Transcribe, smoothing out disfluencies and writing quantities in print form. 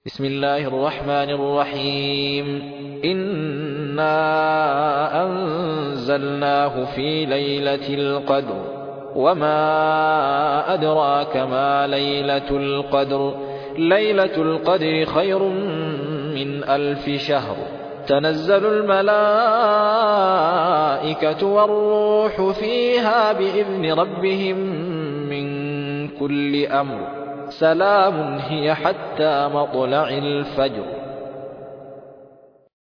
بسم الله الرحمن الرحيم إنا أنزلناه في ليلة القدر وما أدراك ما ليلة القدر ليلة القدر خير من 1000 شهر تنزل الملائكة والروح فيها بإذن ربهم من كل أمر سلام هي حتى مطلع الفجر